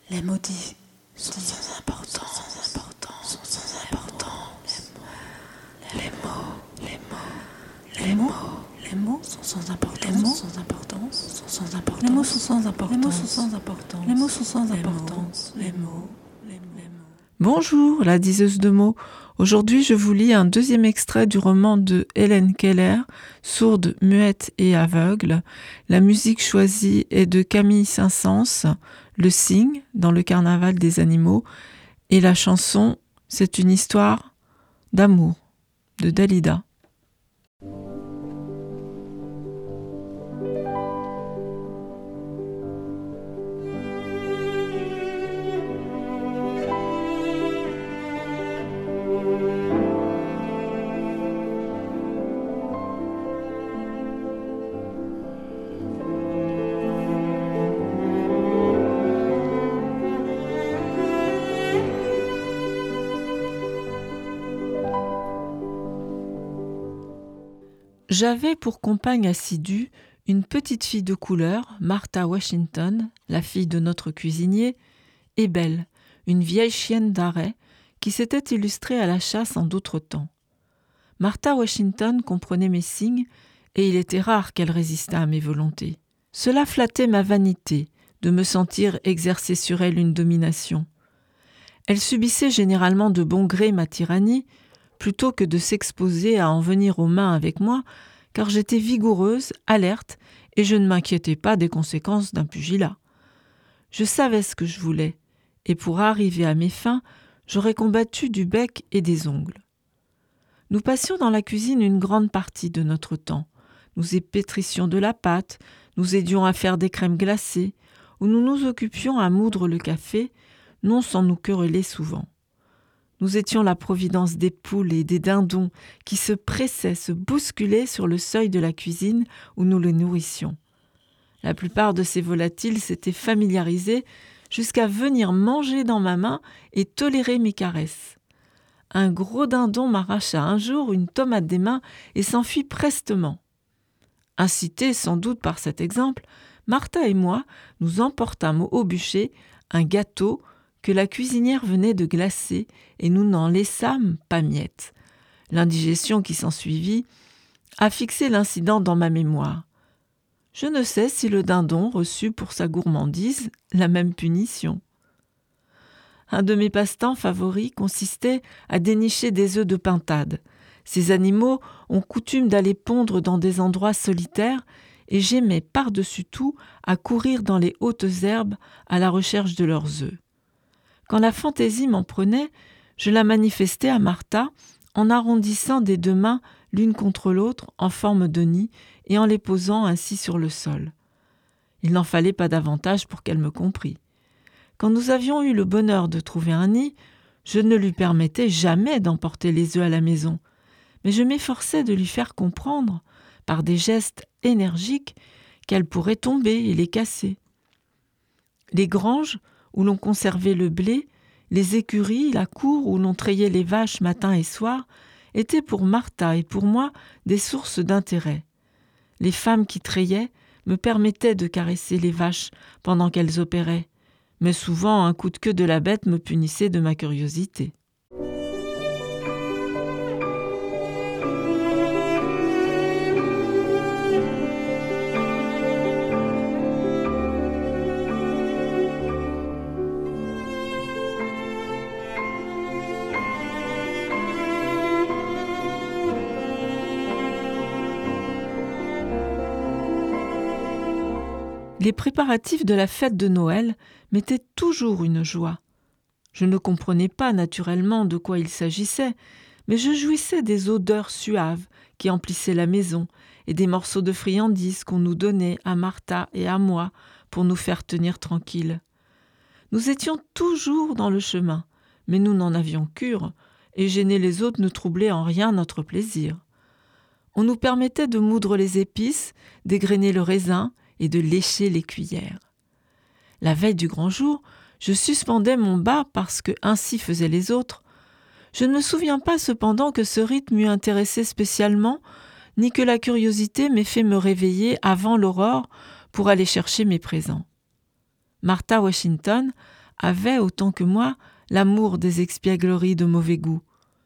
Les maudits sont sans importance, sont sans importance. Les mots sont sans importance, sont sans importance. Les mots sont sans importance, les mots sont sans importance. Les mots. Bonjour, la diseuse de mots. Aujourd'hui, je vous lis un deuxième extrait du roman de Hélène Keller, Sourde, muette et aveugle. La musique choisie est de Camille Saint-Saëns, Le cygne, dans le carnaval des animaux. Et la chanson, c'est une histoire d'amour, de Dalida. J'avais pour compagne assidue une petite fille de couleur, Martha Washington, la fille de notre cuisinier, et Belle, une vieille chienne d'arrêt qui s'était illustrée à la chasse en d'autres temps. Martha Washington comprenait mes signes et il était rare qu'elle résistât à mes volontés. Cela flattait ma vanité de me sentir exercer sur elle une domination. Elle subissait généralement de bon gré ma tyrannie, plutôt que de s'exposer à en venir aux mains avec moi, car j'étais vigoureuse, alerte, et je ne m'inquiétais pas des conséquences d'un pugilat. Je savais ce que je voulais, et pour arriver à mes fins, j'aurais combattu du bec et des ongles. Nous passions dans la cuisine une grande partie de notre temps. Nous épétrissions de la pâte, nous aidions à faire des crèmes glacées, ou nous nous occupions à moudre le café, non sans nous quereller souvent. Nous étions la providence des poules et des dindons qui se pressaient, se bousculaient sur le seuil de la cuisine où nous les nourrissions. La plupart de ces volatiles s'étaient familiarisés jusqu'à venir manger dans ma main et tolérer mes caresses. Un gros dindon m'arracha un jour une tomate des mains et s'enfuit prestement. Incités sans doute par cet exemple, Martha et moi nous emportâmes au bûcher un gâteau que la cuisinière venait de glacer et nous n'en laissâmes pas miette. L'indigestion qui s'ensuivit a fixé l'incident dans ma mémoire. Je ne sais si le dindon reçut pour sa gourmandise la même punition. Un de mes passe-temps favoris consistait à dénicher des œufs de pintade. Ces animaux ont coutume d'aller pondre dans des endroits solitaires et j'aimais par-dessus tout à courir dans les hautes herbes à la recherche de leurs œufs. Quand la fantaisie m'en prenait, je la manifestais à Martha en arrondissant des deux mains l'une contre l'autre en forme de nid et en les posant ainsi sur le sol. Il n'en fallait pas davantage pour qu'elle me comprît. Quand nous avions eu le bonheur de trouver un nid, je ne lui permettais jamais d'emporter les œufs à la maison, mais je m'efforçais de lui faire comprendre, par des gestes énergiques, qu'elle pourrait tomber et les casser. Les granges où l'on conservait le blé, les écuries, la cour où l'on trayait les vaches matin et soir, étaient pour Martha et pour moi des sources d'intérêt. Les femmes qui trayaient me permettaient de caresser les vaches pendant qu'elles opéraient, mais souvent un coup de queue de la bête me punissait de ma curiosité. Les préparatifs de la fête de Noël m'étaient toujours une joie. Je ne comprenais pas naturellement de quoi il s'agissait, mais je jouissais des odeurs suaves qui emplissaient la maison et des morceaux de friandises qu'on nous donnait à Martha et à moi pour nous faire tenir tranquilles. Nous étions toujours dans le chemin, mais nous n'en avions cure, et gêner les autres ne troublait en rien notre plaisir. On nous permettait de moudre les épices, d'égrener le raisin et de lécher les cuillères. La veille du grand jour, je suspendais mon bas parce que ainsi faisaient les autres. Je ne me souviens pas cependant que ce rite m'eût intéressé spécialement, ni que la curiosité m'ait fait me réveiller avant l'aurore pour aller chercher mes présents. Martha Washington avait, autant que moi, l'amour des expiègleries de mauvais goût.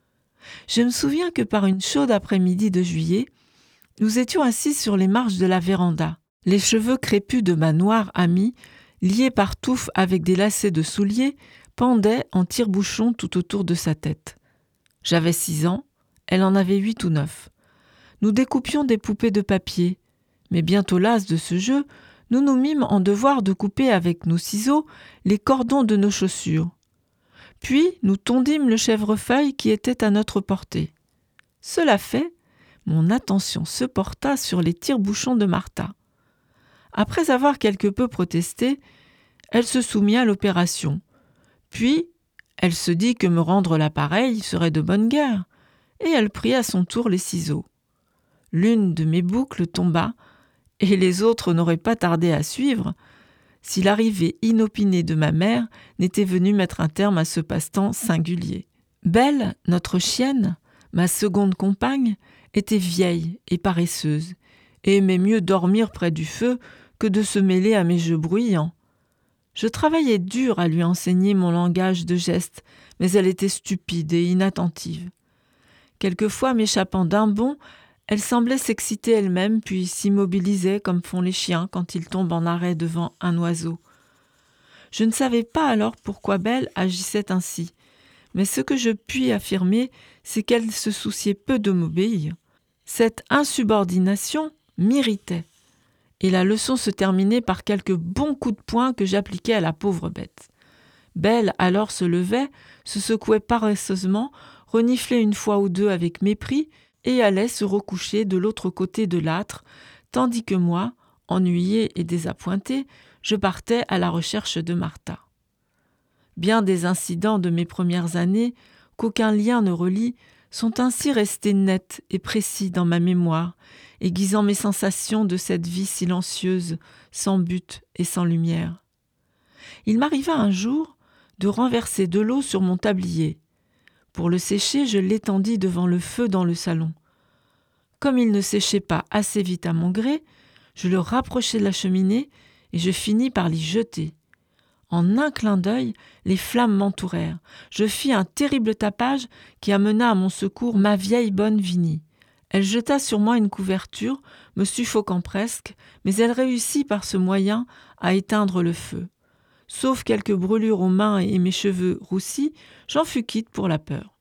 Je me souviens que par une chaude après-midi de juillet, nous étions assis sur les marches de la véranda, les cheveux crépus de ma noire amie, liés par touffes avec des lacets de souliers, pendaient en tire-bouchon tout autour de sa tête. J'avais 6 ans, elle en avait 8 ou 9. Nous découpions des poupées de papier, mais bientôt las de ce jeu, nous nous mîmes en devoir de couper avec nos ciseaux les cordons de nos chaussures. Puis nous tondîmes le chèvrefeuille qui était à notre portée. Cela fait, mon attention se porta sur les tire-bouchons de Martha. Après avoir quelque peu protesté, elle se soumit à l'opération. Puis, elle se dit que me rendre l'appareil serait de bonne guerre, et elle prit à son tour les ciseaux. L'une de mes boucles tomba, et les autres n'auraient pas tardé à suivre, si l'arrivée inopinée de ma mère n'était venue mettre un terme à ce passe-temps singulier. Belle, notre chienne, ma seconde compagne, était vieille et paresseuse, et aimait mieux dormir près du feu que de se mêler à mes jeux bruyants. Je travaillais dur à lui enseigner mon langage de gestes, mais elle était stupide et inattentive. Quelquefois, m'échappant d'un bond, elle semblait s'exciter elle-même, puis s'immobilisait comme font les chiens quand ils tombent en arrêt devant un oiseau. Je ne savais pas alors pourquoi Belle agissait ainsi, mais ce que je puis affirmer, c'est qu'elle se souciait peu de m'obéir. Cette insubordination m'irritait, et la leçon se terminait par quelques bons coups de poing que j'appliquais à la pauvre bête. Belle alors se levait, se secouait paresseusement, reniflait une fois ou deux avec mépris, et allait se recoucher de l'autre côté de l'âtre, tandis que moi, ennuyé et désappointé, je partais à la recherche de Martha. Bien des incidents de mes premières années, qu'aucun lien ne relie, sont ainsi restés nets et précis dans ma mémoire, aiguisant mes sensations de cette vie silencieuse, sans but et sans lumière. Il m'arriva un jour de renverser de l'eau sur mon tablier. Pour le sécher, je l'étendis devant le feu dans le salon. Comme il ne séchait pas assez vite à mon gré, je le rapprochai de la cheminée et je finis par l'y jeter. En un clin d'œil, les flammes m'entourèrent. Je fis un terrible tapage qui amena à mon secours ma vieille bonne Vinnie. Elle jeta sur moi une couverture, me suffoquant presque, mais elle réussit par ce moyen à éteindre le feu. Sauf quelques brûlures aux mains et mes cheveux roussis, j'en fus quitte pour la peur.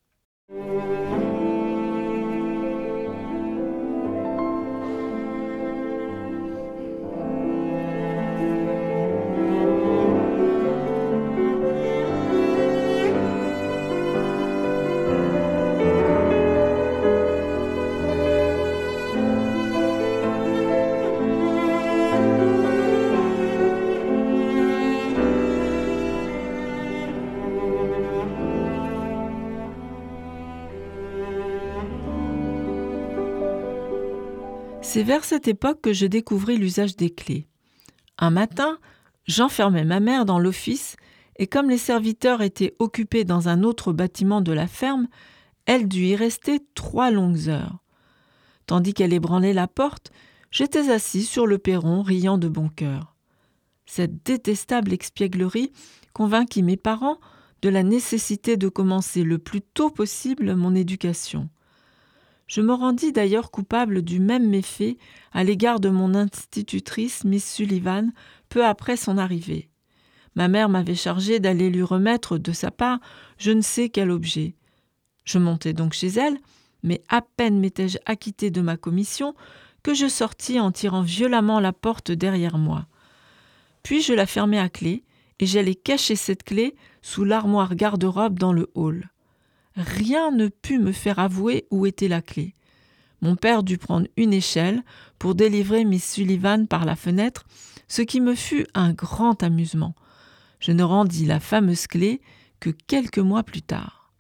C'est vers cette époque que je découvris l'usage des clés. Un matin, j'enfermai ma mère dans l'office et comme les serviteurs étaient occupés dans un autre bâtiment de la ferme, elle dut y rester 3 longues heures. Tandis qu'elle ébranlait la porte, j'étais assis sur le perron riant de bon cœur. Cette détestable expièglerie convainquit mes parents de la nécessité de commencer le plus tôt possible mon éducation. Je me rendis d'ailleurs coupable du même méfait à l'égard de mon institutrice, Miss Sullivan, peu après son arrivée. Ma mère m'avait chargé d'aller lui remettre de sa part je ne sais quel objet. Je montai donc chez elle, mais à peine m'étais-je acquitté de ma commission que je sortis en tirant violemment la porte derrière moi. Puis je la fermai à clé et j'allai cacher cette clé sous l'armoire garde-robe dans le hall. Rien ne put me faire avouer où était la clé. Mon père dut prendre une échelle pour délivrer Miss Sullivan par la fenêtre, ce qui me fut un grand amusement. Je ne rendis la fameuse clé que quelques mois plus tard.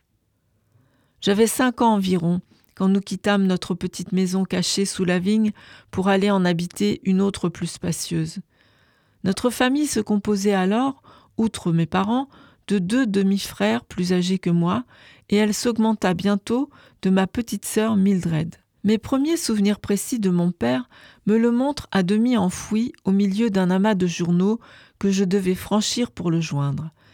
J'avais 5 ans environ quand nous quittâmes notre petite maison cachée sous la vigne pour aller en habiter une autre plus spacieuse. Notre famille se composait alors, outre mes parents, de 2 demi-frères plus âgés que moi, et elle s'augmenta bientôt de ma petite sœur Mildred. Mes premiers souvenirs précis de mon père me le montrent à demi enfoui au milieu d'un amas de journaux que je devais franchir pour le joindre.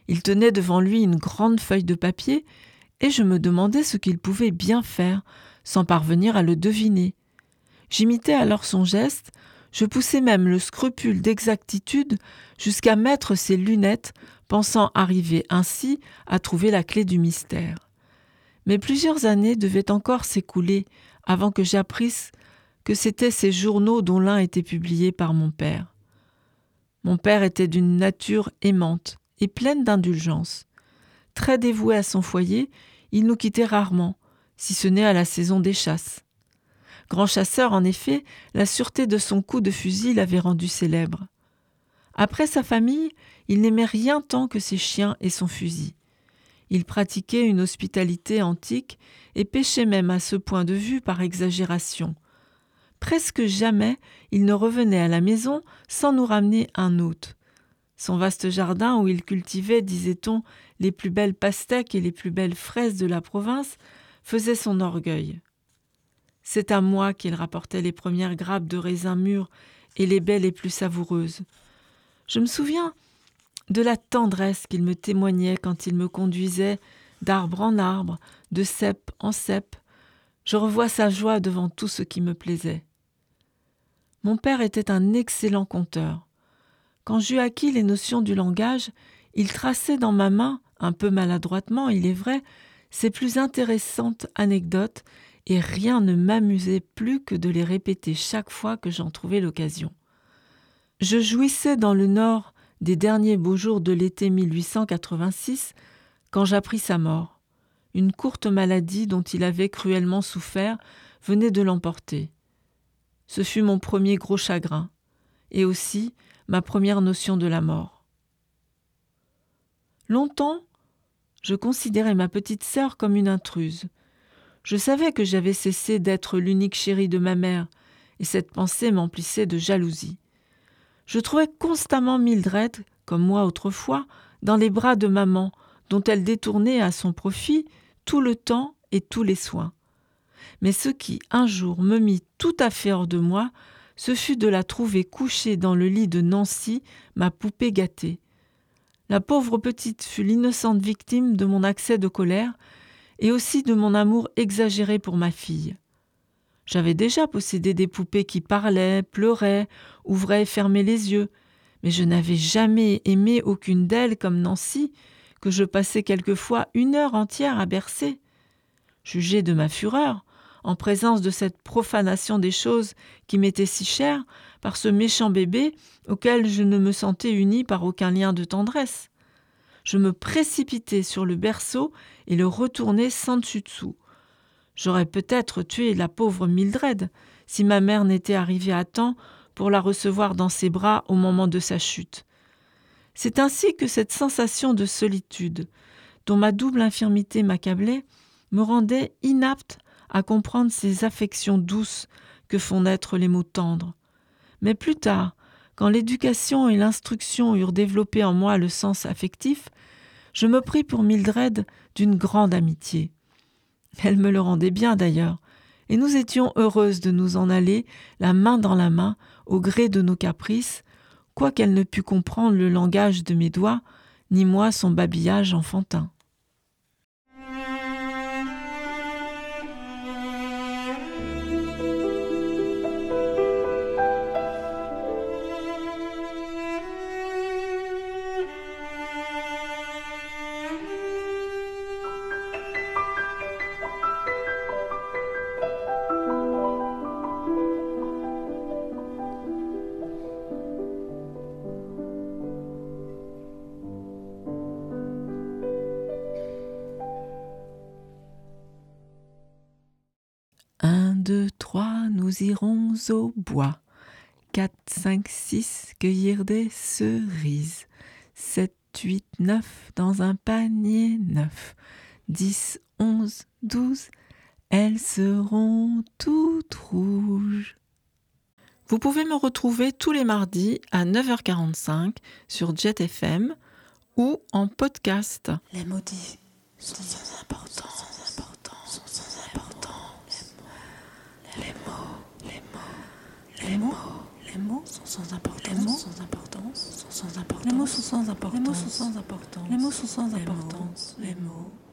Il tenait devant lui une grande feuille de papier et je me demandais ce qu'il pouvait bien faire sans parvenir à le deviner. J'imitais alors son geste, je poussais même le scrupule d'exactitude jusqu'à mettre ses lunettes, pensant arriver ainsi à trouver la clé du mystère. Mais plusieurs années devaient encore s'écouler avant que j'apprisse que c'étaient ces journaux dont l'un était publié par mon père. Mon père était d'une nature aimante et pleine d'indulgence. Très dévoué à son foyer, il nous quittait rarement, si ce n'est à la saison des chasses. Grand chasseur, en effet, la sûreté de son coup de fusil l'avait rendu célèbre. Après sa famille, il n'aimait rien tant que ses chiens et son fusil. Il pratiquait une hospitalité antique et péchait même à ce point de vue par exagération. Presque jamais il ne revenait à la maison sans nous ramener un hôte. Son vaste jardin où il cultivait, disait-on, les plus belles pastèques et les plus belles fraises de la province faisait son orgueil. C'est à moi qu'il rapportait les premières grappes de raisins mûrs et les baies les plus savoureuses. Je me souviens de la tendresse qu'il me témoignait quand il me conduisait d'arbre en arbre, de cep en cep. Je revois sa joie devant tout ce qui me plaisait. Mon père était un excellent conteur. Quand j'eus acquis les notions du langage, il traçait dans ma main, un peu maladroitement, il est vrai, ses plus intéressantes anecdotes, et rien ne m'amusait plus que de les répéter chaque fois que j'en trouvais l'occasion. Je jouissais dans le Nord des derniers beaux jours de l'été 1886 quand j'appris sa mort. Une courte maladie dont il avait cruellement souffert venait de l'emporter. Ce fut mon premier gros chagrin, et aussi ma première notion de la mort. Longtemps, je considérais ma petite sœur comme une intruse. Je savais que j'avais cessé d'être l'unique chérie de ma mère, et cette pensée m'emplissait de jalousie. Je trouvais constamment Mildred, comme moi autrefois, dans les bras de maman, dont elle détournait à son profit tout le temps et tous les soins. Mais ce qui, un jour, me mit tout à fait hors de moi, ce fut de la trouver couchée dans le lit de Nancy, ma poupée gâtée. La pauvre petite fut l'innocente victime de mon accès de colère et aussi de mon amour exagéré pour ma fille. J'avais déjà possédé des poupées qui parlaient, pleuraient, ouvraient et fermaient les yeux, mais je n'avais jamais aimé aucune d'elles comme Nancy, que je passais quelquefois 1 heure entière à bercer. Jugez de ma fureur, en présence de cette profanation des choses qui m'étaient si chères, par ce méchant bébé auquel je ne me sentais unie par aucun lien de tendresse. Je me précipitai sur le berceau et le retournai sans dessus-dessous. J'aurais peut-être tué la pauvre Mildred si ma mère n'était arrivée à temps pour la recevoir dans ses bras au moment de sa chute. C'est ainsi que cette sensation de solitude, dont ma double infirmité m'accablait, me rendait inapte à comprendre ces affections douces que font naître les mots tendres. Mais plus tard, quand l'éducation et l'instruction eurent développé en moi le sens affectif, je me pris pour Mildred d'une grande amitié. Elle me le rendait bien d'ailleurs, et nous étions heureuses de nous en aller, la main dans la main, au gré de nos caprices, quoiqu'elle ne pût comprendre le langage de mes doigts, ni moi son babillage enfantin. Un, 2, 3, nous irons au bois. 4, 5, 6, cueillir des cerises. 7, 8, 9, dans un panier neuf. 10, 11, 12, elles seront toutes rouges. Vous pouvez me retrouver tous les mardis à 9h45 sur Jet FM ou en podcast. Les maudits sont sans importance. Les mots Les mots sont sans importance. Les mots sans importance. Sont sans importance. Les mots sont sans importance. Les mots sont sans importance. Les mots sont sans importance. Les mots